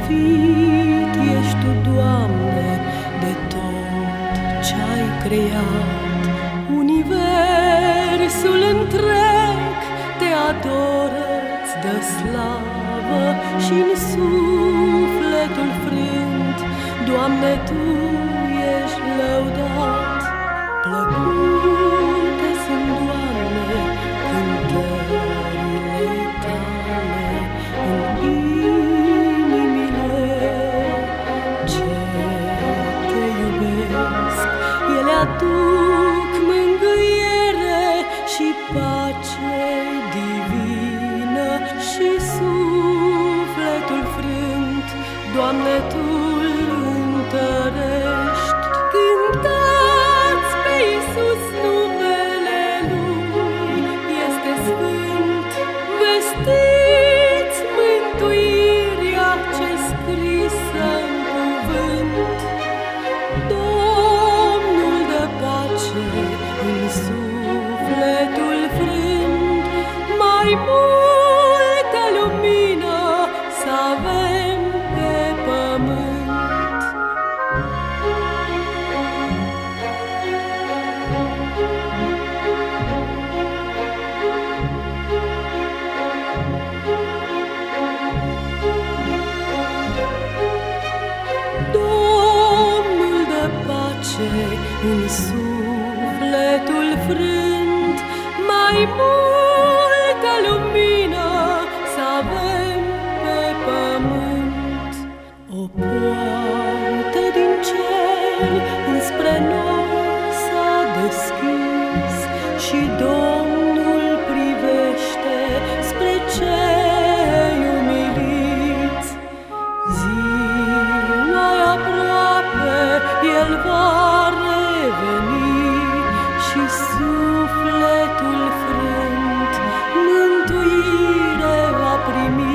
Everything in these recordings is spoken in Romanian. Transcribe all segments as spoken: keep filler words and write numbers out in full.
slăvit ești Tu, Doamne, de tot ce-ai creat. Universul întreg Te adoră, îți dă slavă și-n sufletul frânt, Doamne, Tu ești lăudat. Plăcute sunt, Doamne, cântările Tale în inimile ce Te iubesc. Ele aduc mângâiere și pace divină și sufletul frânt, Doamne, Tu-l întărești. Cântați pe Iisus, numele Lui este sfânt, vestiți mântuirea ce-i scrisă în cuvânt. Domnul dă pace în sufletul frânt, mai multă lumină să avem pe pământ. Domnul dă pace în sufletul frânt, mai multă lumină să avem pe pământ. O poartă din cer înspre noi s-a deschis și Domnul privește spre cei umiliți. Ziua-i aproape, El va reveni și sufletul frânt mântuire va primi.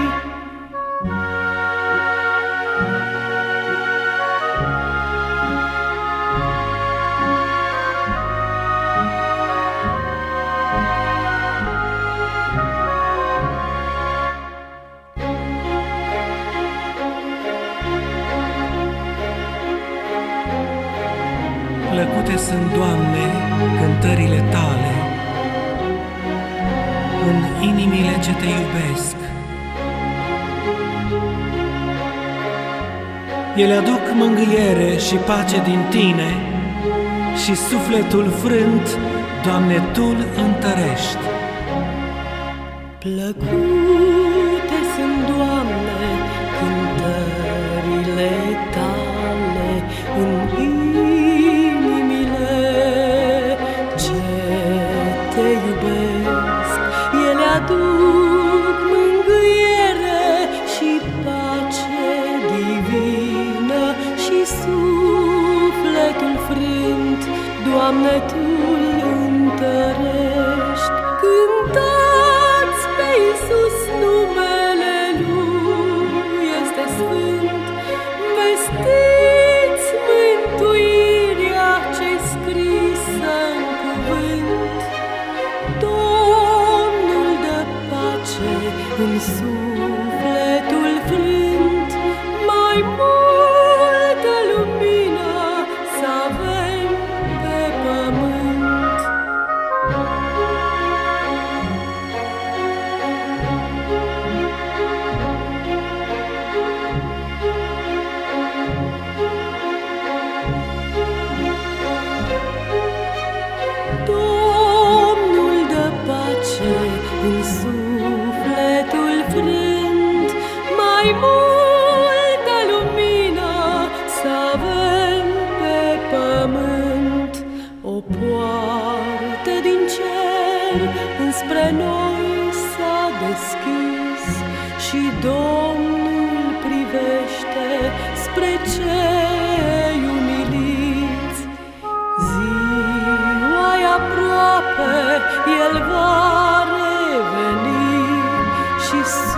Plăcute sunt, Doamne, cântările Tale în inimile ce Te iubesc. Ele aduc mângâiere și pace din Tine și sufletul frânt, Doamne, Tu-l întărești. Plăcute sunt, Doamne, cântările Tale în inimile ce Te iubesc. Ele aduc mângâiere și pace divină și sufletul frânt, Doamne, Tu-l întărești. Cântați pe Iisus, numele Lui este sfânt, vestiți mântuirea ce-i scrisă în cuvânt. Domnul dă pace în sufletul frânt, mai multă lumină să avem pe pământ. Domnul dă pace în sufletul frânt, mai multă lumină să avem pe pământ. O poartă din cer înspre noi s-a deschis și Domnul privește spre cei umiliți. Ziua-i aproape, El va reveni și